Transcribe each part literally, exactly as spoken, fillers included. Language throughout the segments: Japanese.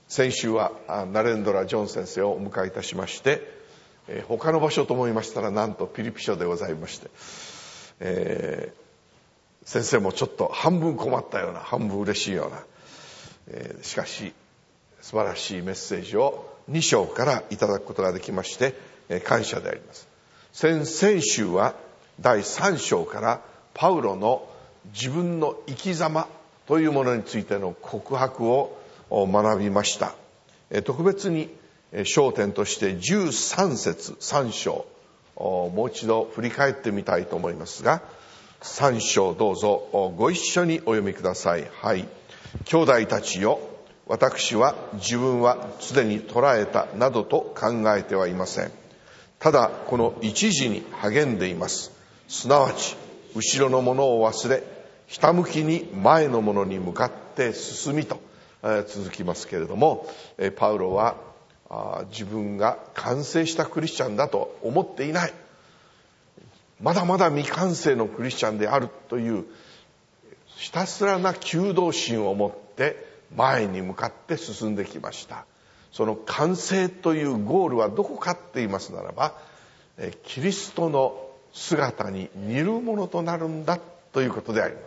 先週はナレンドラ・ジョン先生をお迎えいたしまして、えー、他の場所と思いましたらなんとピリピ書でございまして、えー、先生もちょっと半分困ったような半分嬉しいような、えー、しかし素晴らしいメッセージをに章からいただくことができまして、えー、感謝であります。先々週はだいさん章からパウロの自分の生き様というものについての告白を学びました。特別に焦点としてじゅうさん節さん章もう一度振り返ってみたいと思いますが、さん章どうぞご一緒にお読みください。はい。兄弟たちよ、私は自分はすでに捕らえたなどと考えてはいません。ただこの一時に励んでいます。すなわち後ろのものを忘れ、ひたむきに前のものに向かって進みと続きますけれども、パウロは自分が完成したクリスチャンだと思っていない、まだまだ未完成のクリスチャンであるというひたすらな求道心を持って前に向かって進んできました。その完成というゴールはどこかって言いますならば、キリストの姿に似るものとなるんだということであります。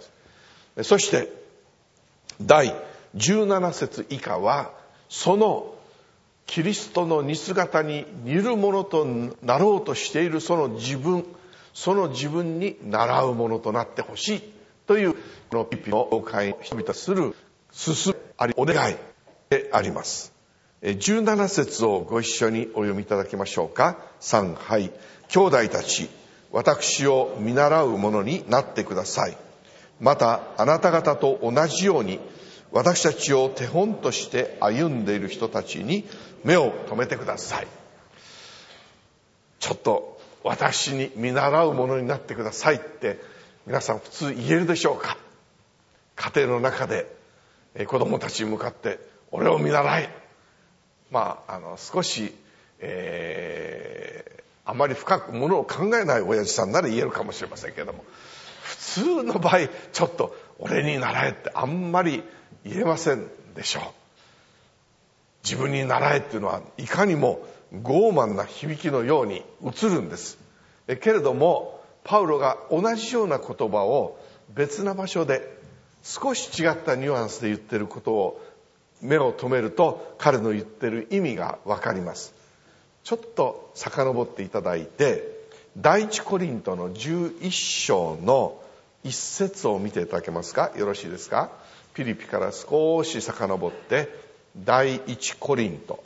そして第じゅうなな節以下は、そのキリストの似姿に似るものとなろうとしているその自分、その自分に習うものとなってほしいという、このピリピの教会の人々する進むありお願いであります。じゅうなな節をご一緒にお読みいただきましょうか。さん、はい。兄弟たち、私を見習うものになってください。またあなた方と同じように私たちを手本として歩んでいる人たちに目を留めてください。ちょっと私に見習うものになってくださいって皆さん普通言えるでしょうか。家庭の中で子供たちに向かって俺を見習い、まああの少し、えー、あまり深くものを考えない親父さんなら言えるかもしれませんけれども、普通の場合ちょっと俺に習えってあんまり言えませんでしょう。自分に習えっていうのはいかにも傲慢な響きのように映るんです。えけれどもパウロが同じような言葉を別な場所で少し違ったニュアンスで言ってることを目を留めると、彼の言ってる意味がわかります。ちょっと遡っていただいて、第一コリントのじゅういち章の一節を見ていただけますか。よろしいですか。ピリピから少し遡って第一コリント、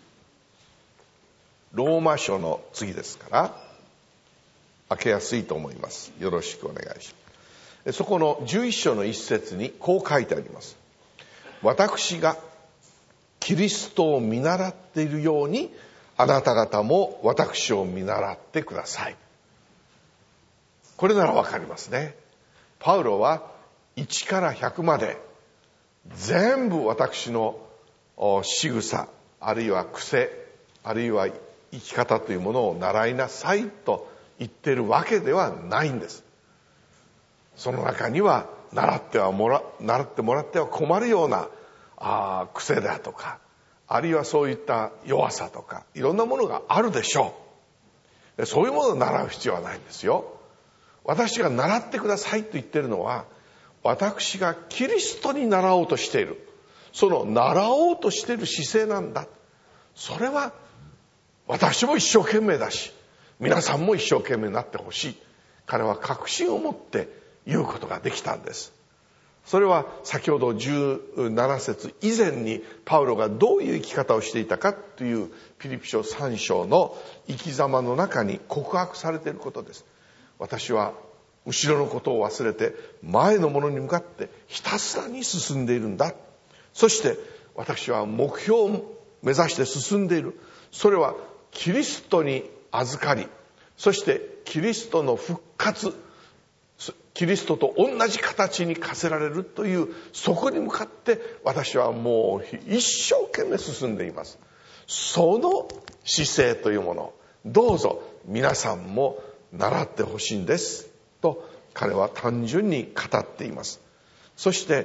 ローマ書の次ですから開けやすいと思います。よろしくお願いします。そこのじゅういち章の一節にこう書いてあります。私がキリストを見習っているようにあなた方も私を見習ってください。これならわかりますね。パウロはいちからひゃくまで全部私の仕草、あるいは癖、あるいは生き方というものを習いなさいと言っているわけではないんです。その中には習ってはもら習ってもらっては困るようなあ癖だとか、あるいはそういった弱さとかいろんなものがあるでしょう。そういうものを習う必要はないんですよ。私が習ってくださいと言っているのは、私がキリストに習おうとしている、その習おうとしている姿勢なんだ。それは私も一生懸命だし、皆さんも一生懸命になってほしい。彼は確信を持って言うことができたんです。それは先ほどじゅうなな節以前にパウロがどういう生き方をしていたかというピリピ書さん章の生き様の中に告白されていることです。私は後ろのことを忘れて前のものに向かってひたすらに進んでいるんだ。そして私は目標を目指して進んでいる。それはキリストに預かり、そしてキリストの復活、キリストと同じ形に課せられるという、そこに向かって私はもう一生懸命進んでいます。その姿勢というもの、どうぞ皆さんも習ってほしいんですと彼は単純に語っています。そして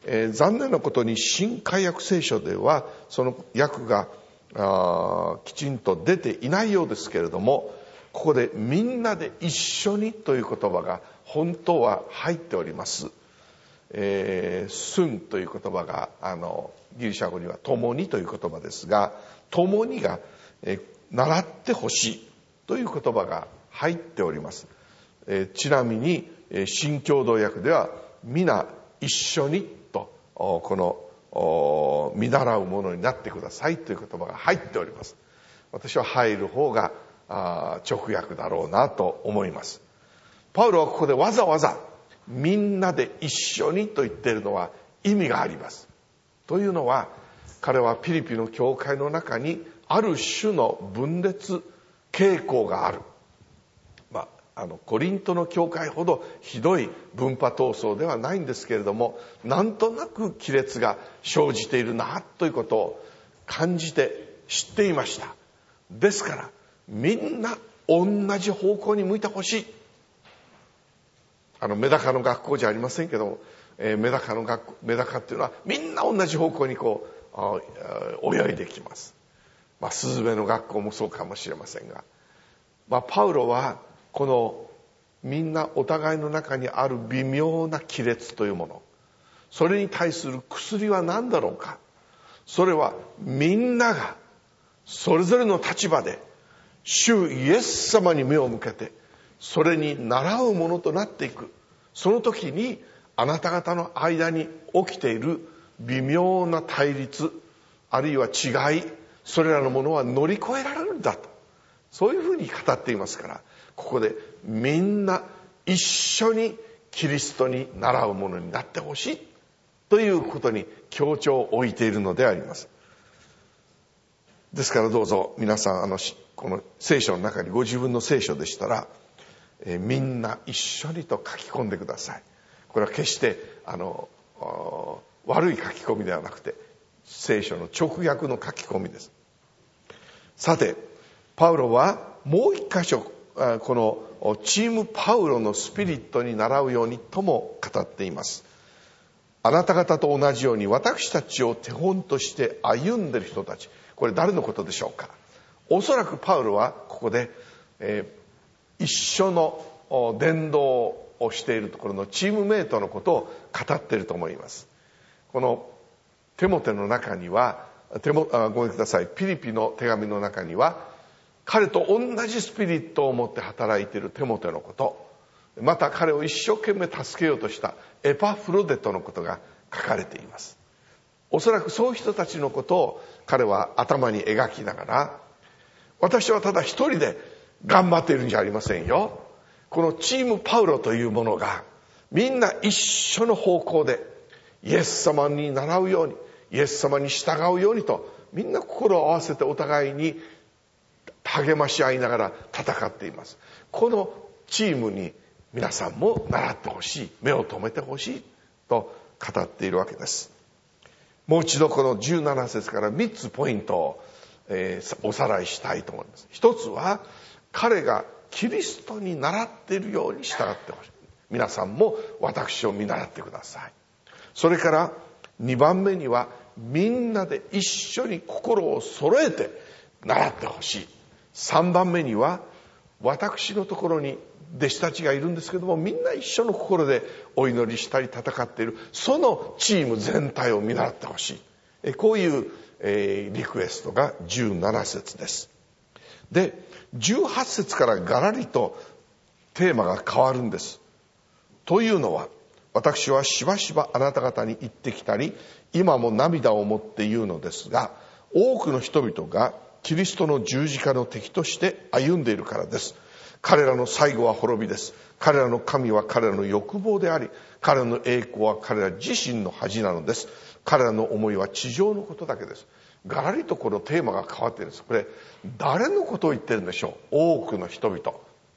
えー、残念なことに新改訳聖書ではその訳があきちんと出ていないようですけれども、ここでみんなで一緒にという言葉が本当は入っております。えー、スンという言葉があのギリシャ語には共にという言葉ですが、共にが、えー、習ってほしいという言葉が入っております。えー、ちなみに、えー、新共同訳では皆一緒にとこの見習うものになってくださいという言葉が入っております。私は入る方が直訳だろうなと思います。パウロはここでわざわざみんなで一緒にと言っているのは意味があります。というのは、彼はピリピの教会の中にある種の分裂傾向がある。まあ、あのコリントの教会ほどひどい分派闘争ではないんですけれども、なんとなく亀裂が生じているなということを感じて知っていました。ですからみんな同じ方向に向いてほしい。あのメダカの学校じゃありませんけど、えー、メダカの学校、メダカっていうのはみんな同じ方向にこう泳いできます。まあ、スズメの学校もそうかもしれませんが、まあ、パウロはこのみんなお互いの中にある微妙な亀裂というもの、それに対する薬は何だろうか。それはみんながそれぞれの立場で主イエス様に目を向けてそれに倣うものとなっていく。その時にあなた方の間に起きている微妙な対立、あるいは違い、それらのものは乗り越えられるんだと、そういうふうに語っていますから、ここでみんな一緒にキリストに倣うものになってほしいということに強調を置いているのであります。ですからどうぞ皆さん、あのこの聖書の中にご自分の聖書でしたら、えー、みんな一緒にと書き込んでください。これは決してあの悪い書き込みではなくて、聖書の直訳の書き込みです。さて、パウロはもう一箇所、このチームパウロのスピリットに倣うようにとも語っています。あなた方と同じように私たちを手本として歩んでいる人たち、これ誰のことでしょうか。おそらくパウロはここで、えー、一緒の伝道をしているところのチームメイトのことを語っていると思います。このテモテの中には、テモあごめんください、ピリピの手紙の中には、彼と同じスピリットを持って働いているテモテのこと、また彼を一生懸命助けようとしたエパフロデトのことが書かれています。おそらくそういう人たちのことを彼は頭に描きながら、私はただ一人で頑張っているんじゃありませんよ。このチームパウロというものがみんな一緒の方向でイエス様に習うように、イエス様に従うようにと、みんな心を合わせてお互いに励まし合いながら戦っています。このチームに皆さんも習ってほしい、目を留めてほしいと語っているわけです。もう一度このじゅうなな節からみっつポイントを、えー、おさらいしたいと思います。一つは、彼がキリストに習っているように従ってほしい。皆さんも私を見習ってください。それからにばんめには、みんなで一緒に心を揃えて習ってほしい。さんばんめには、私のところに弟子たちがいるんですけども、みんな一緒の心でお祈りしたり戦っている、そのチーム全体を見習ってほしい。こういう、えー、リクエストがじゅうなな節です。で、じゅうはち節からガラリとテーマが変わるんです。というのは、私はしばしばあなた方に言ってきたり、今も涙を持って言うのですが、多くの人々がキリストの十字架の敵として歩んでいるからです。彼らの最後は滅びです。彼らの神は彼らの欲望であり、彼らの栄光は彼ら自身の恥なのです。彼らの思いは地上のことだけです。ガラリとこのテーマが変わっているんです。これ誰のことを言ってるんでしょう。多くの人々。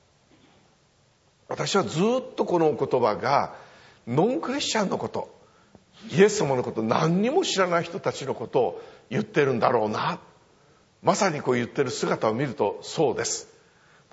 私はずっとこの言葉がノンクリスチャンのこと、イエス様のこと、何にも知らない人たちのことを言ってるんだろうな。まさにこう言ってる姿を見るとそうです。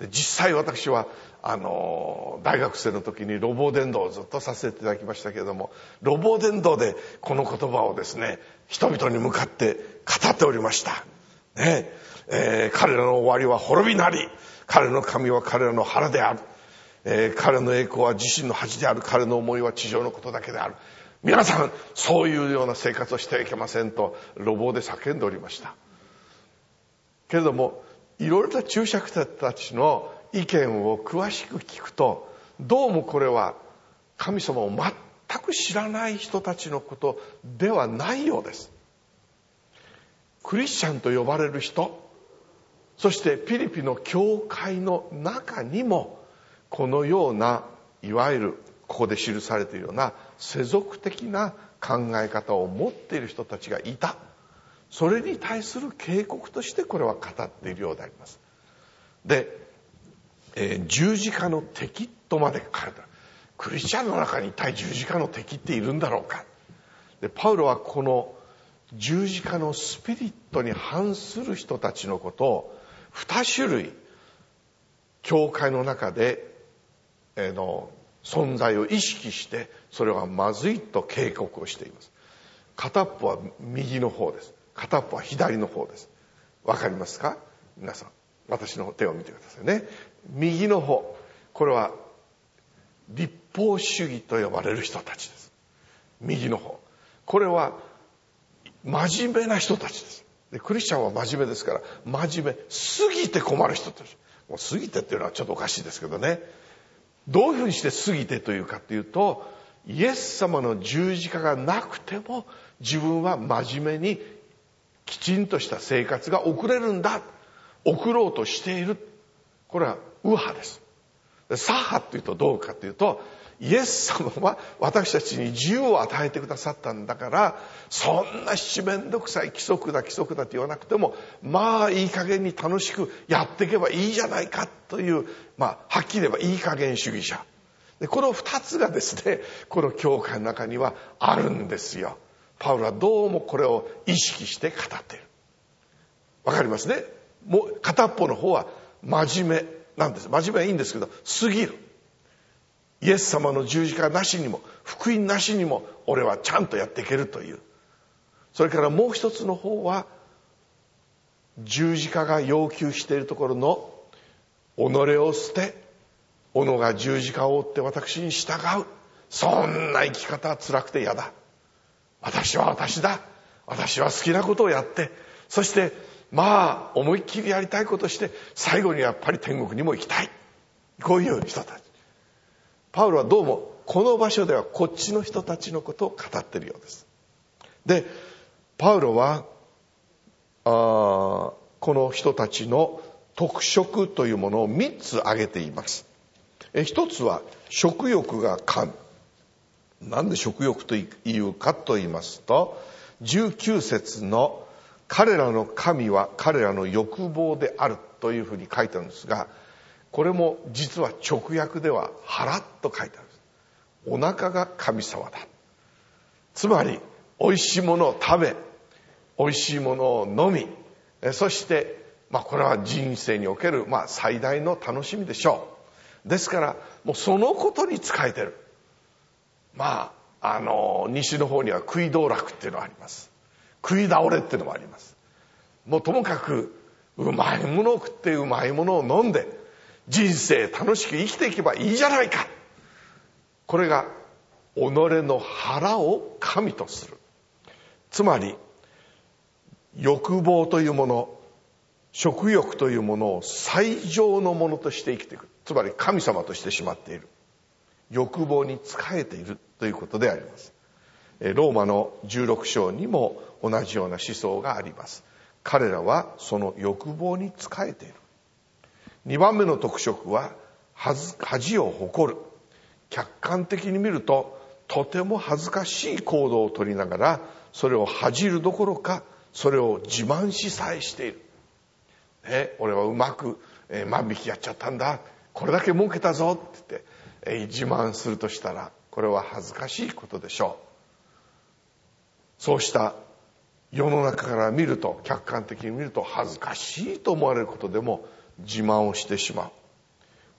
で実際私はあの大学生の時にロボ伝道をずっとさせていただきましたけれども、ロボ伝道でこの言葉をですね人々に向かって語っておりましたね。えー、彼らの終わりは滅びなり、彼の神は彼らの腹である、えー、彼の栄光は自身の恥である、彼の思いは地上のことだけである。皆さんそういうような生活をしてはいけませんと路傍で叫んでおりました。けれどもいろいろな注釈者たちの意見を詳しく聞くと、どうもこれは神様を全く知らない人たちのことではないようです。クリスチャンと呼ばれる人、そしてピリピの教会の中にもこのようないわゆるここで記されているような世俗的な考え方を持っている人たちがいた。それに対する警告としてこれは語っているようであります。で、えー、十字架の敵とまで書かれた。クリスチャンの中に一体十字架の敵っているんだろうか。でパウロはこの十字架のスピリットに反する人たちのことを二種類教会の中で、えー、の存在を意識して、それはまずいと警告をしています。片っぽは右の方です。片っぽは左の方です。わかりますか？皆さん私の手を見てくださいね。右の方、これは律法主義と呼ばれる人たちです。右の方、これは真面目な人たちです。でクリスチャンは真面目ですから、真面目すぎて困る人たち。もう過ぎてっていうのはちょっとおかしいですけどね。どういうふうにして過ぎてというかというと、イエス様の十字架がなくても自分は真面目にきちんとした生活が送れるんだ、送ろうとしている。これは右派です。左派っていうとどうかというと、イエス様は私たちに自由を与えてくださったんだから、そんな七面倒くさい規則だ規則だって言わなくても、まあいい加減に楽しくやっていけばいいじゃないかという、まあはっきり言えばいい加減主義者で、この二つがですねこの教会の中にはあるんですよ。パウロはどうもこれを意識して語っている。わかりますね。もう片っぽの方は真面目なんです。真面目はいいんですけど過ぎる。イエス様の十字架なしにも福音なしにも俺はちゃんとやっていけるという。それからもう一つの方は十字架が要求しているところの己を捨て、己が十字架を追って私に従う、そんな生き方は辛くて嫌だ。私は私だ。私は好きなことをやって、そしてまあ思いっきりやりたいことして、最後にやっぱり天国にも行きたい。こういう人たち。パウロはどうもこの場所ではこっちの人たちのことを語っているようです。で、パウロはあこの人たちの特色というものをみっつ挙げています。え一つは食欲が神。なんで食欲というかと言いますと、じゅうきゅう節の彼らの神は彼らの欲望であるというふうに書いてあるんですが、これも実は直訳では腹と書いてあるんです。お腹が神様だ。つまり美味しいものを食べ、美味しいものを飲み、そしてまあこれは人生におけるまあ最大の楽しみでしょう。ですからもうそのことに仕えてる。まああの西の方には食い道楽っていうのがあります。食い倒れっていうのもあります。もうともかくうまいものを食ってうまいものを飲んで人生楽しく生きていけばいいじゃないか。これが己の腹を神とする。つまり欲望というもの、食欲というものを最上のものとして生きていく。つまり神様としてしまっている。欲望に仕えているということであります。ローマのじゅうろく章にも同じような思想があります。彼らはその欲望に仕えている。にばんめの特色は恥を誇る。客観的に見るととても恥ずかしい行動をとりながら、それを恥じるどころかそれを自慢しさえしている。ね、俺はうまく、えー、万引きやっちゃったんだ、これだけ儲けたぞって言って、えー、自慢するとしたらこれは恥ずかしいことでしょう。そうした世の中から見ると、客観的に見ると恥ずかしいと思われることでも自慢をしてしまう。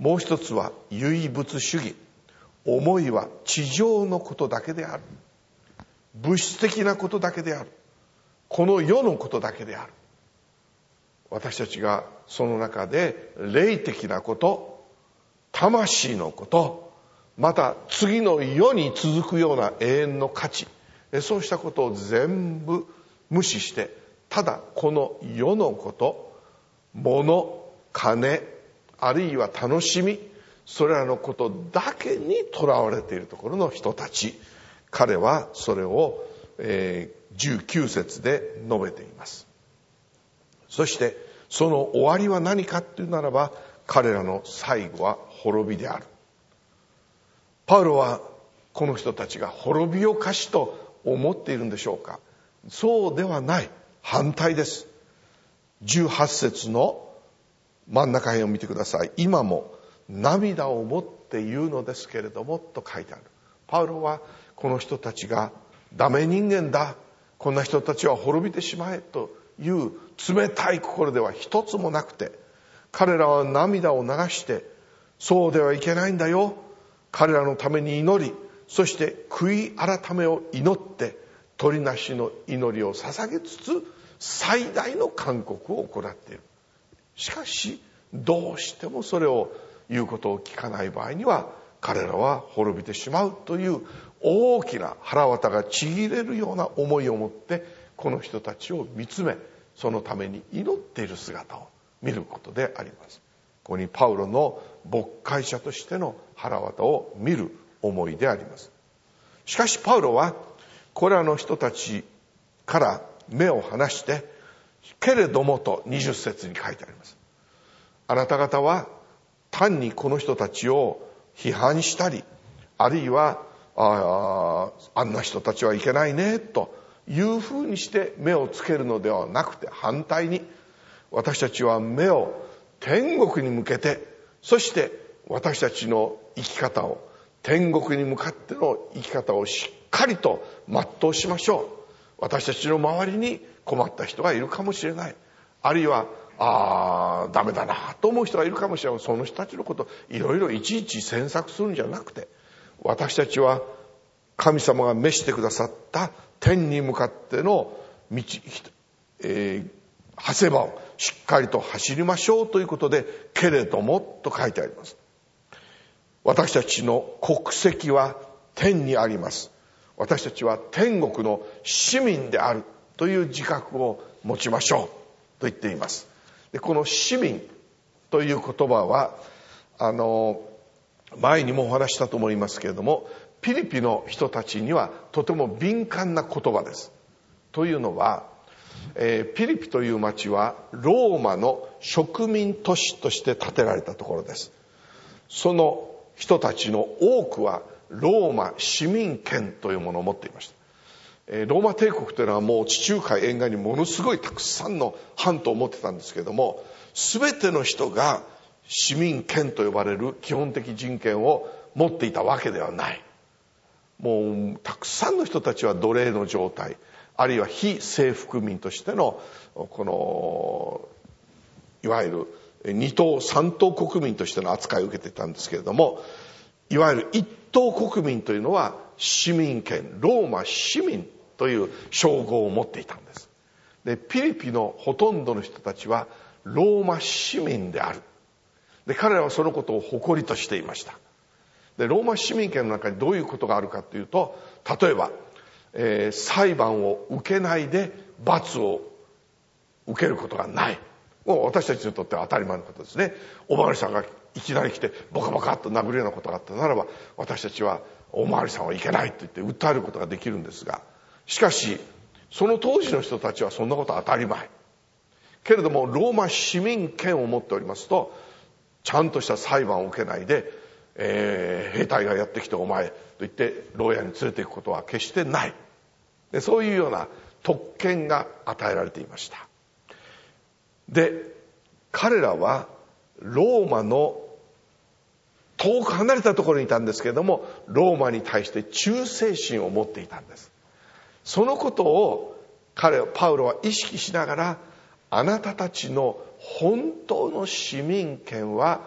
もう一つは唯物主義。思いは地上のことだけである。物質的なことだけである。この世のことだけである。私たちがその中で霊的なこと、魂のこと、また次の世に続くような永遠の価値、そうしたことを全部無視して、ただこの世のこと、物、金、あるいは楽しみ、それらのことだけにとらわれているところの人たち、彼はそれを、えー、じゅうきゅう節で述べています。そしてその終わりは何かっていうならば、彼らの最後は滅びである。パウロはこの人たちが滅びをかしと思っているんでしょうか。そうではない。反対です。じゅうはち節の真ん中辺を見てください。今も涙を持って言うのですけれどもと書いてある。パウロはこの人たちがダメ人間だ、こんな人たちは滅びてしまえという冷たい心では一つもなくて、彼らは涙を流して、そうではいけないんだよ、彼らのために祈り、そして悔い改めを祈って取りなしの祈りを捧げつつ最大の勧告を行っている。しかしどうしてもそれを言うことを聞かない場合には、彼らは滅びてしまうという大きな腹渡がちぎれるような思いを持ってこの人たちを見つめ、そのために祈っている姿を見ることであります。ここにパウロの牧会者としての腹渡を見る思いであります。しかしパウロはこれらの人たちから目を離して、けれどもとにじゅっ節に書いてあります。あなた方は単にこの人たちを批判したり、あるいは あ, あんな人たちはいけないねというふうにして目をつけるのではなくて、反対に私たちは目を天国に向けて、そして私たちの生き方を、天国に向かっての生き方をしっかりと全うしましょう。私たちの周りに困った人がいるかもしれない、あるいはああダメだなと思う人がいるかもしれない。その人たちのこといろいろいちいち詮索するんじゃなくて、私たちは神様が召してくださった天に向かっての道、えー、長谷場をしっかりと走りましょうということで、けれどもと書いてあります。私たちの国籍は天にあります。私たちは天国の市民であるという自覚を持ちましょうと言っています。でこの市民という言葉は、あの前にもお話したと思いますけれども、ピリピの人たちにはとても敏感な言葉です。というのは、えー、ピリピという町はローマの植民都市として建てられたところです。その人たちの多くはローマ市民権というものを持っていました。えー、ローマ帝国というのはもう地中海沿岸にものすごいたくさんの藩都を持ってたんですけれども、全ての人が市民権と呼ばれる基本的人権を持っていたわけではない。もうたくさんの人たちは奴隷の状態、あるいは非征服民としてのこのいわゆる二等三等国民としての扱いを受けていたんですけれども、いわゆる一等国民というのは市民権、ローマ市民という称号を持っていたんです。でピリピのほとんどの人たちはローマ市民である。で彼らはそのことを誇りとしていました。でローマ市民権の中にどういうことがあるかというと、例えば、えー、裁判を受けないで罰を受けることがない。もう私たちにとっては当たり前のことですね。おまわりさんがいきなり来てボカボカっと殴るようなことがあったならば、私たちはおまわりさんはいけないと言って訴えることができるんですが、しかしその当時の人たちはそんなことは当たり前。けれどもローマ市民権を持っておりますと、ちゃんとした裁判を受けないで、えー、兵隊がやってきてお前と言って牢屋に連れて行くことは決してない。でそういうような特権が与えられていました。で彼らはローマの遠く離れたところにいたんですけれども、ローマに対して忠誠心を持っていたんです。そのことを彼パウロは意識しながら、あなたたちの本当の市民権は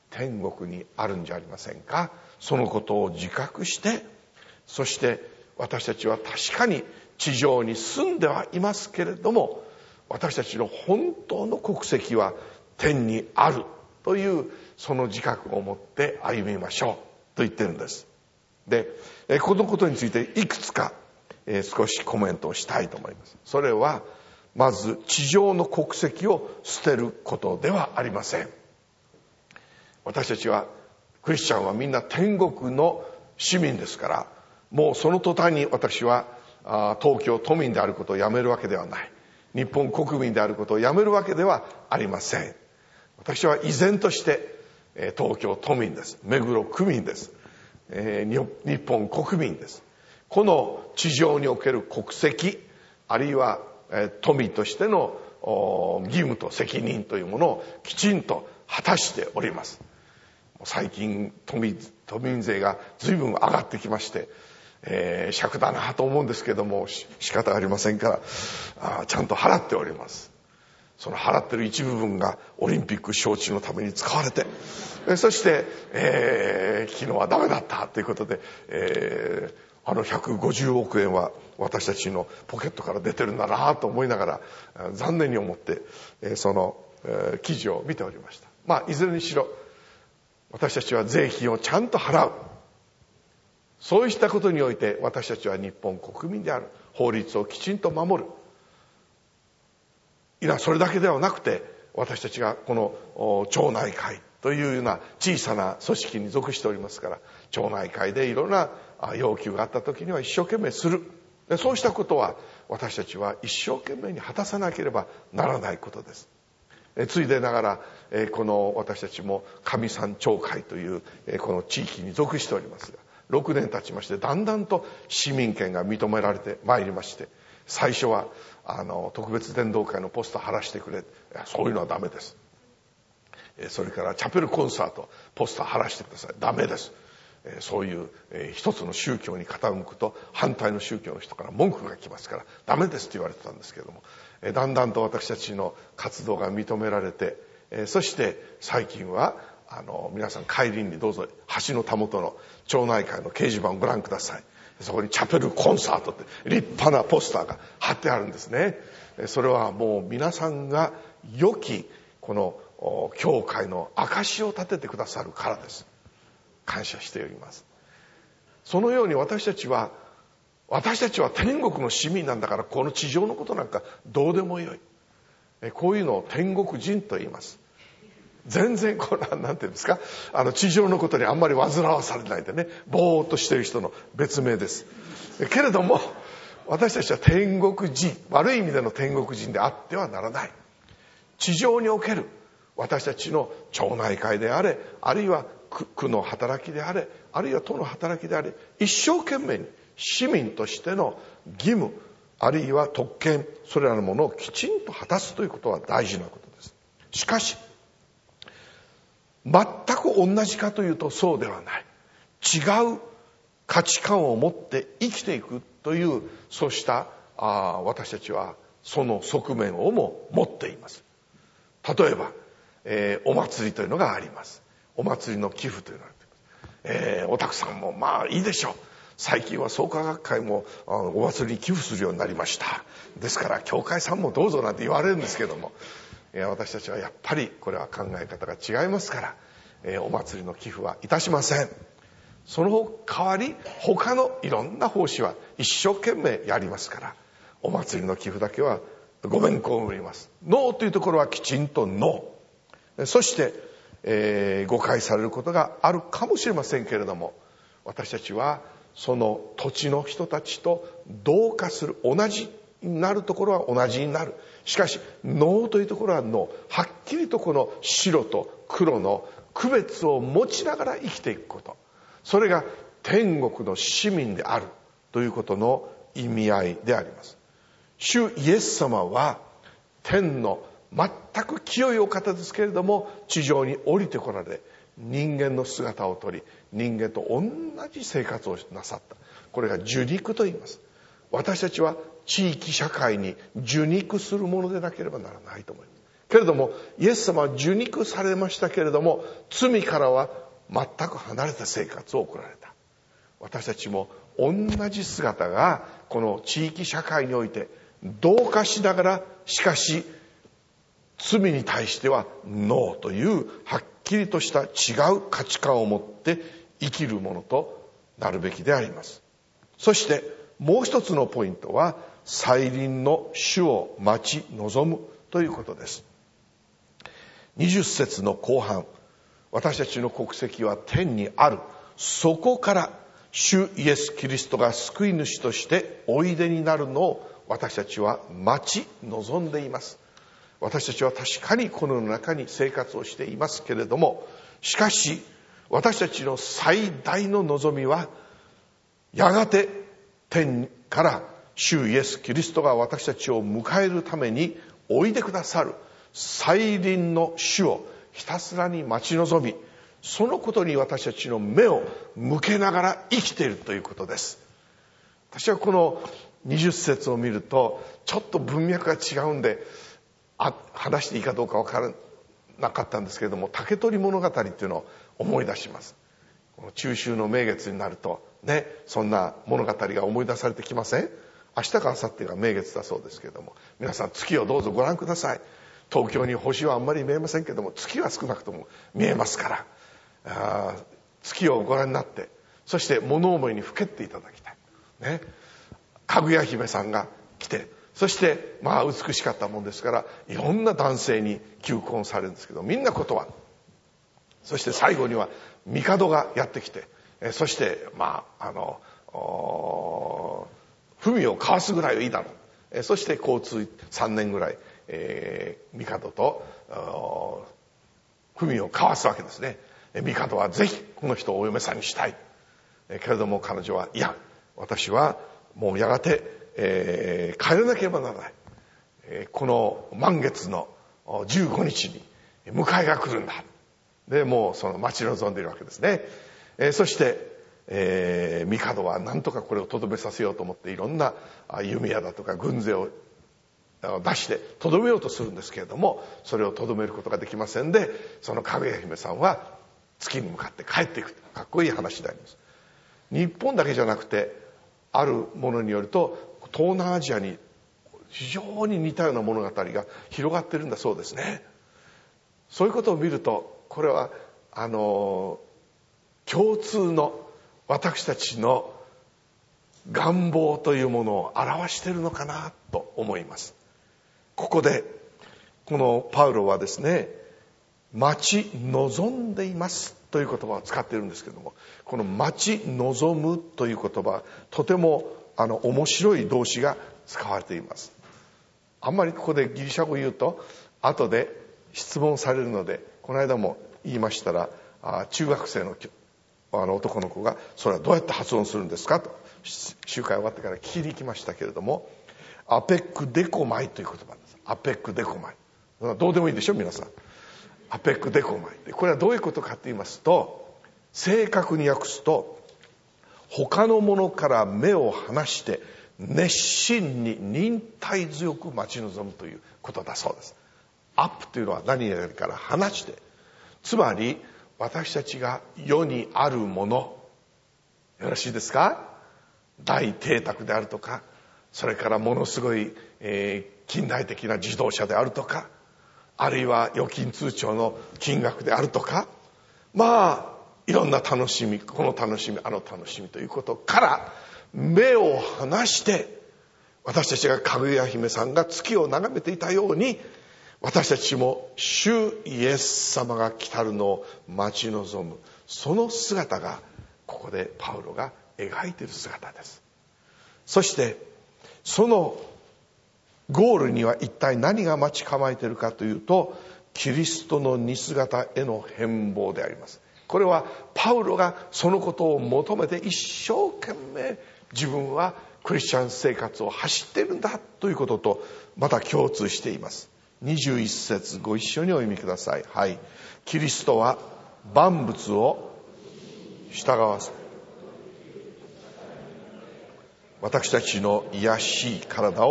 天国にあるんじゃありませんか。そのことを自覚して、そして私たちは確かに地上に住んではいますけれども、私たちの本当の国籍は天にあるというその自覚を持って歩みましょうと言ってるんです。で、このことについていくつか少しコメントをしたいと思います。それはまず地上の国籍を捨てることではありません。私たちはクリスチャンはみんな天国の市民ですから、もうその途端に私は東京都民であることをやめるわけではない、日本国民であることをやめるわけではありません。私は依然として東京都民です。目黒区民です。日本国民です。この地上における国籍、あるいは富としての義務と責任というものをきちんと果たしております。最近都民、都民税が随分上がってきまして、えー、尺だなと思うんですけども、仕方ありませんからあちゃんと払っております。その払ってる一部分がオリンピック招致のために使われて、そして、えー、昨日はダメだったということで、えー、あのひゃくごじゅうおくえんは私たちのポケットから出てるんだなと思いながら残念に思って、えー、その、えー、記事を見ておりました。まあいずれにしろ私たちは税金をちゃんと払う、そうしたことにおいて私たちは日本国民である、法律をきちんと守る。いや、それだけではなくて、私たちがこの町内会というような小さな組織に属しておりますから、町内会でいろんな要求があった時には一生懸命する。そうしたことは私たちは一生懸命に果たさなければならないことです。ついでながらこの私たちも上山町会というこの地域に属しておりますが、ろくねん経ちましてだんだんと市民権が認められてまいりまして、最初はあの特別伝道会のポスター貼らしてくれ、いやそういうのはダメです。それからチャペルコンサートポスター貼らしてください、ダメです。そういう一つの宗教に傾くと反対の宗教の人から文句が来ますからダメですと言われてたんですけれども、だんだんと私たちの活動が認められて、そして最近はあの皆さん帰りにどうぞ橋のたもとの町内会の掲示板をご覧ください。そこにチャペルコンサートって立派なポスターが貼ってあるんですね。それはもう皆さんが良きこの教会の証を立ててくださるからです。感謝しております。そのように私たちは私たちは天国の市民なんだから、この地上のことなんかどうでもよい、こういうのを天国人と言います。全然これは何て言うんですか、あの地上のことにあんまり煩わされないでね、ぼーっとしている人の別名です。けれども私たちは天国人、悪い意味での天国人であってはならない。地上における私たちの町内会であれ、あるいは区の働きであれ、あるいは都の働きであれ、一生懸命に市民としての義務、あるいは特権、それらのものをきちんと果たすということは大事なことです。しかし全く同じかというとそうではない。違う価値観を持って生きていくという、そうしたあ私たちはその側面をも持っています。例えば、えー、お祭りというのがあります。お祭りの寄付というのがあります。えー、おたくさんもまあいいでしょう。最近は創価学会もお祭りに寄付するようになりました。ですから教会さんもどうぞなんて言われるんですけども、私たちはやっぱりこれは考え方が違いますから、えー、お祭りの寄付はいたしません。その代わり他のいろんな奉仕は一生懸命やりますから、お祭りの寄付だけはごめんこをります。ノーというところはきちんとノー。そして、えー、誤解されることがあるかもしれませんけれども、私たちはその土地の人たちと同化する、同じになるところは同じになる。しかしノーというところはノー。はっきりとこの白と黒の区別を持ちながら生きていくこと、それが天国の市民であるということの意味合いであります。主イエス様は天の全く清いお方ですけれども、地上に降りてこられ人間の姿をとり、人間と同じ生活をなさった。これが受肉と言います。私たちは地域社会に受肉するものでなければならないと思います。 けれどもイエス様は受肉されましたけれども、罪からは全く離れた生活を送られた。私たちも同じ姿がこの地域社会において同化しながら、しかし罪に対してはノーというはっきりとした違う価値観を持って生きるものとなるべきであります。そしてもう一つのポイントは、再臨の主を待ち望むということです。にじゅっ節の後半、私たちの国籍は天にある、そこから主イエス・キリストが救い主としておいでになるのを私たちは待ち望んでいます。私たちは確かにこの世の中に生活をしていますけれども、しかし私たちの最大の望みは、やがて天から主イエス・キリストが私たちを迎えるためにおいでくださる再臨の主をひたすらに待ち望み、そのことに私たちの目を向けながら生きているということです。私はこのにじゅっ節を見るとちょっと文脈が違うんであ話していいかどうか分からなかったんですけれども、竹取物語っていうのを思い出します。この中秋の名月になるとね、そんな物語が思い出されてきません？明日か明後日が名月だそうですけれども、皆さん月をどうぞご覧ください。東京に星はあんまり見えませんけども、月は少なくとも見えますから、あ月をご覧になって、そして物思いにふけっていただきたいね。かぐや姫さんが来て、そしてまあ美しかったもんですから、いろんな男性に求婚されるんですけど、みんな断る。そして最後には帝がやってきて、そしてまああの文を交わすぐらいはいいだろう。そして交通さんねんぐらい、えー、帝と文を交わすわけですね。帝はぜひこの人をお嫁さんにしたい。けれども彼女は、いや、私はもうやがて、えー、帰らなければならない。えー、この満月のじゅうごにちに迎えが来るんだ。で、もうその待ち望んでいるわけですね。えー、そして、えー、帝は何とかこれをとどめさせようと思っていろんな弓矢だとか軍勢を出してとどめようとするんですけれども、それをとどめることができませんで、そのかぐや姫さんは月に向かって帰っていく。かっこいい話であります。日本だけじゃなくて、あるものによると東南アジアに非常に似たような物語が広がってるんだそうですね。そういうことを見ると、これはあの共通の私たちの願望というものを表しているのかなと思います。ここでこのパウロはですね、待ち望んでいますという言葉を使っているんですけども、この待ち望むという言葉、とてもあの面白い動詞が使われています。あんまりここでギリシャ語言うと後で質問されるので、この間も言いましたら、あ中学生のあの男の子がそれはどうやって発音するんですかと集会終わってから聞きに行きましたけれども、アペックデコマイという言葉です。アペックデコマイ、どうでもいいでしょ皆さん。アペックデコマイ、これはどういうことかと言いますと、正確に訳すと、他のものから目を離して熱心に忍耐強く待ち望むということだそうです。アップというのは何々から離して、つまり私たちが世にあるもの、よろしいですか？大邸宅であるとか、それからものすごい、えー、近代的な自動車であるとか、あるいは預金通帳の金額であるとか、まあいろんな楽しみ、この楽しみあの楽しみということから目を離して、私たちがかぐや姫さんが月を眺めていたように、私たちも主イエス様が来たるのを待ち望む、その姿がここでパウロが描いている姿です。そしてそのゴールには一体何が待ち構えているかというと、キリストの似姿への変貌であります。これはパウロがそのことを求めて一生懸命自分はクリスチャン生活を走っているんだということとまた共通しています。にじゅういち節ご一緒にお読みください。はい。キリストは万物を従わせ、私たちの卑しい体を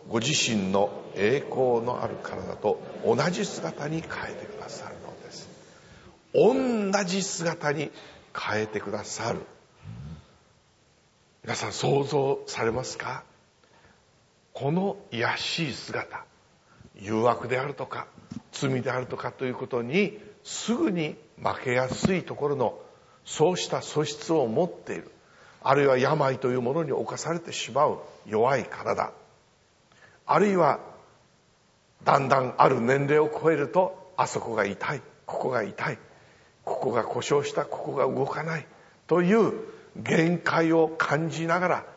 ご自身の栄光のある体と同じ姿に変えてくださるのです。同じ姿に変えてくださる。皆さん想像されますか？この卑しい姿、誘惑であるとか罪であるとかということにすぐに負けやすいところの、そうした素質を持っている、あるいは病というものに侵されてしまう弱い体、あるいはだんだんある年齢を超えると、あそこが痛い、ここが痛い、ここが故障した、ここが動かないという限界を感じながら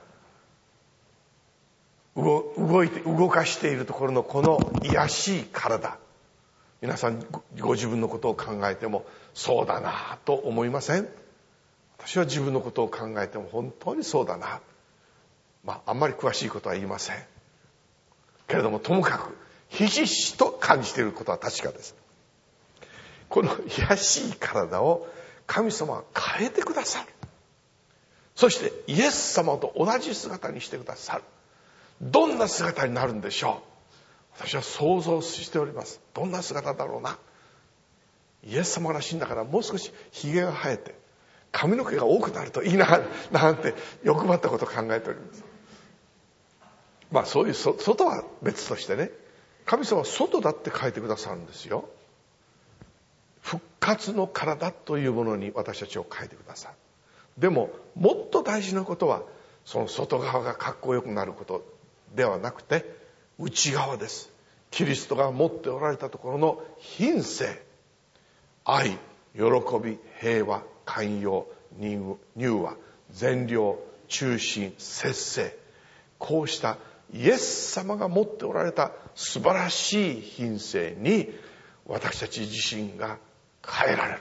動、動いて動かしているところのこの卑しい体、皆さんご自分のことを考えてもそうだなと思いません？私は自分のことを考えても本当にそうだな。まああんまり詳しいことは言いませんけれども、ともかくひしひしと感じていることは確かです。この卑しい体を神様は変えてくださる。そしてイエス様と同じ姿にしてくださる。どんな姿になるんでしょう？私は想像しております。どんな姿だろうな。イエス様が死んだからもう少しひげが生えて髪の毛が多くなるといいななんて欲張ったことを考えております。まあそういう外は別としてね、神様は外だって変えてくださるんですよ。復活の体というものに私たちを変えてくださる。でももっと大事なことは、その外側がかっこよくなることではなくて、内側です。キリストが持っておられたところの品性、愛、喜び、平和、寛容、柔和、善良、忠心、節制、こうしたイエス様が持っておられた素晴らしい品性に私たち自身が変えられる。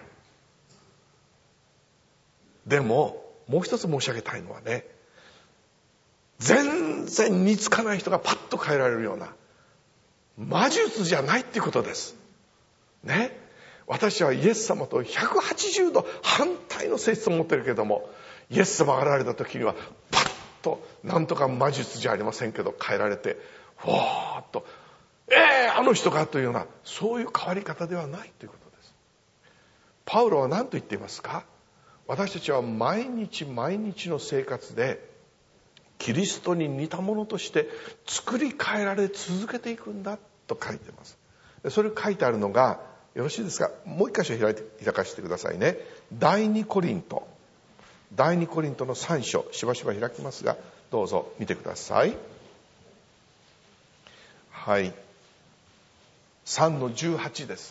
でももう一つ申し上げたいのはね、全然似つかない人がパッと変えられるような魔術じゃないっていうことですね。私はイエス様とひゃくはちじゅうど反対の性質を持ってるけども、イエス様が現れた時にはパッとなんとか魔術じゃありませんけど変えられて、ふわーっとえー、あの人かというような、そういう変わり方ではないということです。パウロは何と言っていますか？私たちは毎日毎日の生活でキリストに似たものとして作り変えられ続けていくんだと書いています。それ書いてあるのが、よろしいですか？もう一箇所開いて開かせてくださいね。第二コリント第二コリントのさん章、しばしば開きますがどうぞ見てください。はい、さんのじゅうはちです。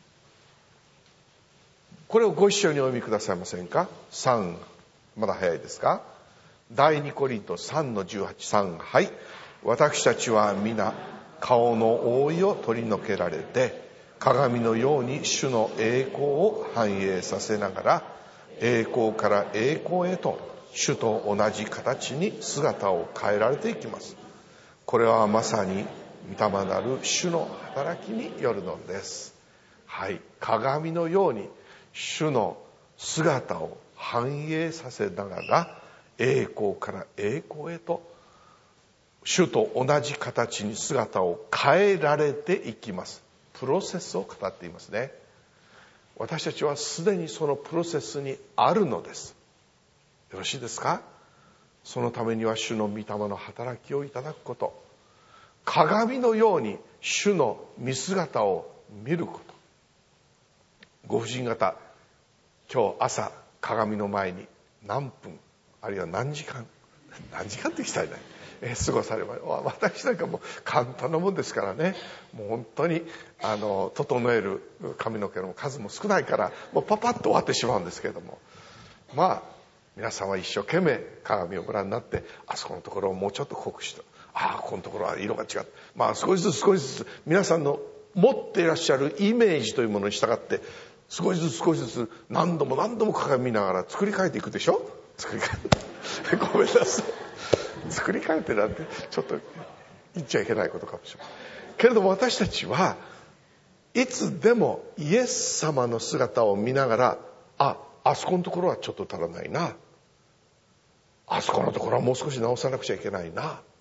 これをご一緒にお読みくださいませんか？さん、まだ早いですか？第二コリントさんのじゅうはち、さん、はい。私たちは皆顔の覆いを取り除けられて、鏡のように主の栄光を反映させながら、栄光から栄光へと主と同じ形に姿を変えられていきます。これはまさに御霊なる主の働きによるのです。はい、鏡のように主の姿を反映させながら、栄光から栄光へと主と同じ形に姿を変えられていきます。プロセスを語っていますね。私たちはすでにそのプロセスにあるのです。よろしいですか？そのためには主の御霊の働きをいただくこと、鏡のように主の見姿を見ること。ご婦人方、今日朝鏡の前に何分あるいは何時間何時間ってきたいない、えー、過ごされば、私なんかもう簡単なもんですからね、もう本当にあの整える髪の毛の数も少ないからもうパパッと終わってしまうんですけれども、まあ皆さんは一生懸命鏡をご覧になって、あそこのところをもうちょっと濃くして、ああこのところは色が違う、まあ少しずつ少しずつ皆さんの持っていらっしゃるイメージというものに従って少しずつ少しずつ何度も何度も鏡見ながら作り変えていくでしょ。作り変えてごめんなさい、作り変えてなんてちょっと言っちゃいけないことかもしれないけれども、私たちはいつでもイエス様の姿を見ながら、あ、あそこのところはちょっと足らないな、あそこのところはもう少し直さなくちゃいけないな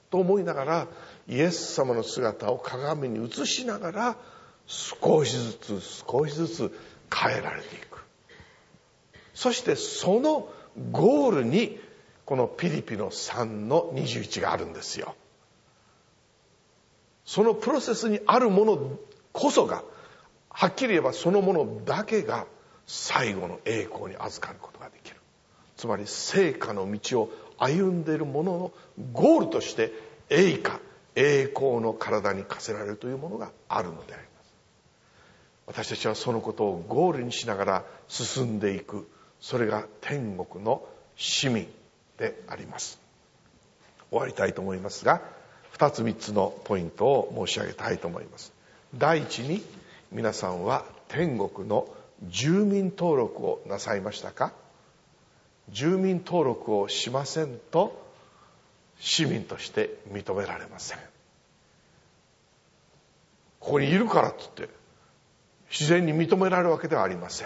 と思いながら、イエス様の姿を鏡に映しながら、少しずつ少しずつ変えられていく。そしてそのゴールにこのピリピのさんのにじゅういちがあるんですよ。そのプロセスにあるものこそが、はっきり言えばそのものだけが最後の栄光に預かることができる。つまり聖火の道を歩んでいるもののゴールとして栄華、栄光の体に課せられるというものがあるのであります。私たちはそのことをゴールにしながら進んでいく。それが天国の市民であります。終わりたいと思いますが、二つ三つのポイントを申し上げたいと思います。第一に、皆さんは天国の住民登録をなさいましたか？住民登録をしませんと市民として認められません。ここにいるからって言って自然に認められるわけではありません。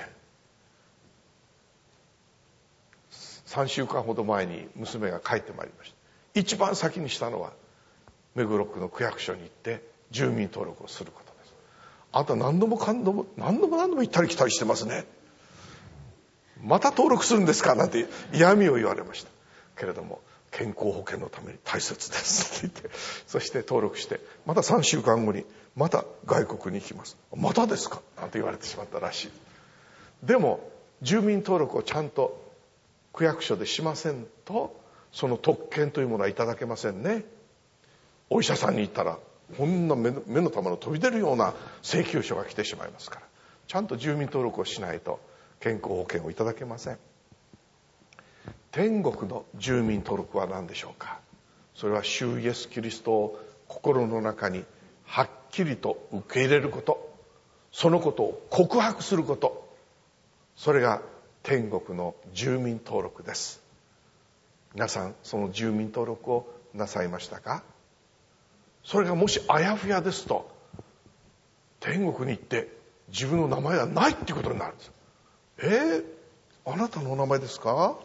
さんしゅうかんほど前に娘が帰ってまいりました。一番先にしたのは目黒区の区役所に行って住民登録をすることです。あなた何度も何度も何度も何度も行ったり来たりしてますね。また登録するんですかなんて嫌味を言われました。けれども健康保険のために大切ですって言って、そして登録してまたさんしゅうかんごにまた外国に行きます。またですかなんて言われてしまったらしい。でも住民登録をちゃんと区役所でしませんとその特権というものはいただけませんね。お医者さんに行ったらこんな目の、目の玉の飛び出るような請求書が来てしまいますから、ちゃんと住民登録をしないと健康保険をいただけません。天国の住民登録は何でしょうか。それは主イエスキリストを心の中にはっきりと受け入れること、そのことを告白すること、それが天国の住民登録です。皆さんその住民登録をなさいましたか？それがもしあやふやですと天国に行って自分の名前はないっていうことになるんです。えー、あなたのお名前ですか？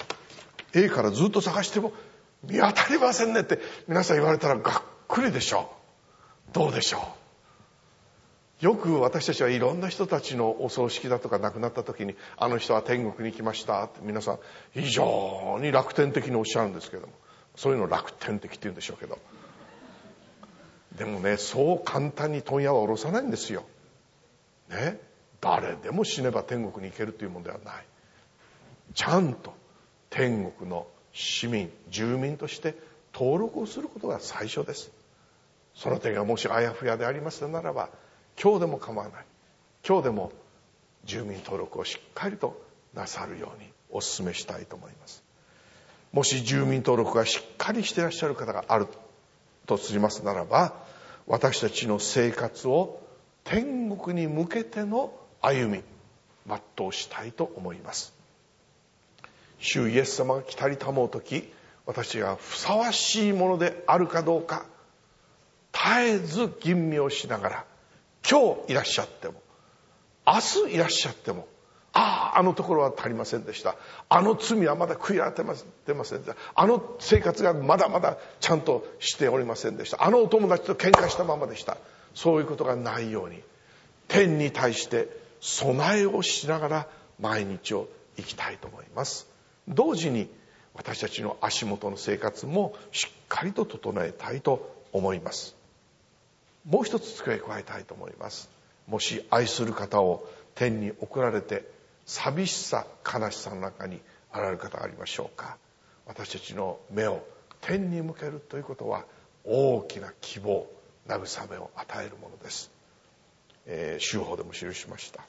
A からずっと探しても見当たりませんねって皆さん言われたらがっくりでしょう。どうでしょう。よく私たちはいろんな人たちのお葬式だとか亡くなった時に、あの人は天国に行きましたって皆さん非常に楽天的におっしゃるんですけども、そういうのを楽天的って言うんでしょうけど、でもね、そう簡単に問屋は下ろさないんですよ。ね、誰でも死ねば天国に行けるというものではない。ちゃんと天国の市民、住民として登録をすることが最初です。その点がもしあやふやでありますならば、今日でも構わない。今日でも住民登録をしっかりとなさるようにお勧めしたいと思います。もし住民登録がしっかりしていらっしゃる方があるとしますならば、私たちの生活を天国に向けての歩み、全うしたいと思います。主イエス様が来たりたもうとき、私がふさわしいものであるかどうか、絶えず吟味をしながら、今日いらっしゃっても、明日いらっしゃっても、ああ、あのところは足りませんでした。あの罪はまだ悔い改めてませんでした。あの生活がまだまだちゃんとしておりませんでした。あのお友達と喧嘩したままでした。そういうことがないように、天に対して備えをしながら毎日を生きたいと思います。同時に私たちの足元の生活もしっかりと整えたいと思います。もう一つ付け加えたいと思います。もし愛する方を天に送られて寂しさ悲しさの中にあられる方がありましょうか。私たちの目を天に向けるということは大きな希望、慰めを与えるものです。えー、修法でも記しました。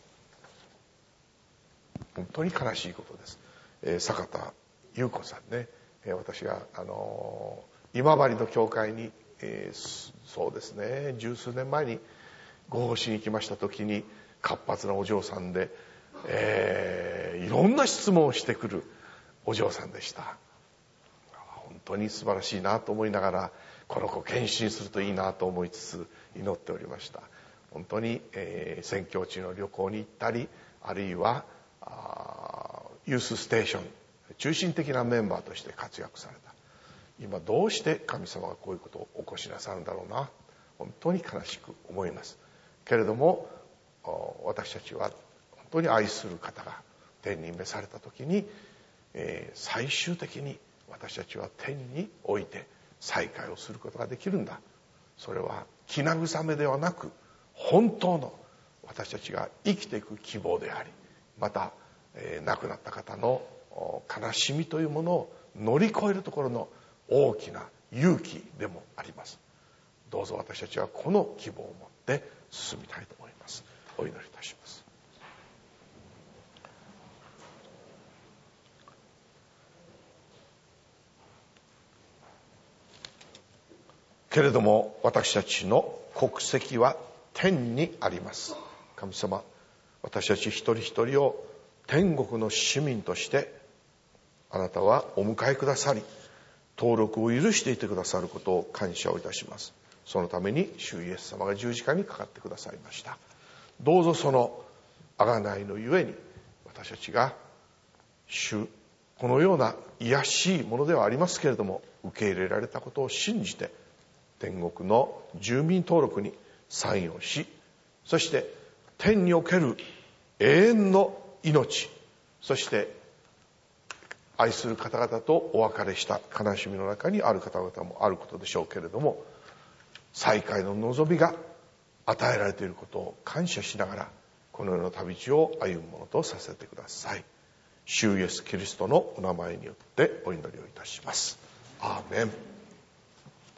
本当に悲しいことです。えー、坂田優子さんね、えー、私が、あのー、今治の教会に、えー、そうですね十数年前にご奉仕に来ました時に、活発なお嬢さんで、えー、いろんな質問をしてくるお嬢さんでした。本当に素晴らしいなと思いながら、この子献身するといいなと思いつつ祈っておりました。本当に、えー、宣教地の旅行に行ったり、あるいはユースステーション中心的なメンバーとして活躍された。 今どうして神様がこういうことを起こしなさるんだろうな、本当に悲しく思います。けれども私たちは本当に愛する方が天に召された時に、えー、最終的に私たちは天において再会をすることができるんだ。それは気慰めではなく本当の私たちが生きていく希望であり、また、えー、亡くなった方の悲しみというものを乗り越えるところの大きな勇気でもあります。どうぞ私たちはこの希望を持って進みたいと思います。お祈りいたします。けれども私たちの国籍は天にあります。神様、私たち一人一人を天国の市民としてあなたはお迎えくださり、登録を許していてくださることを感謝をいたします。そのために主イエス様が十字架にかかってくださいました。どうぞその贖いのゆえに私たちが主、このような卑しいものではありますけれども受け入れられたことを信じて天国の住民登録にサインをし、そして天における永遠の命、そして愛する方々とお別れした悲しみの中にある方々もあることでしょうけれども、再会の望みが与えられていることを感謝しながらこの世の旅路を歩むものとさせてください。主イエスキリストのお名前によってお祈りをいたします。アーメン。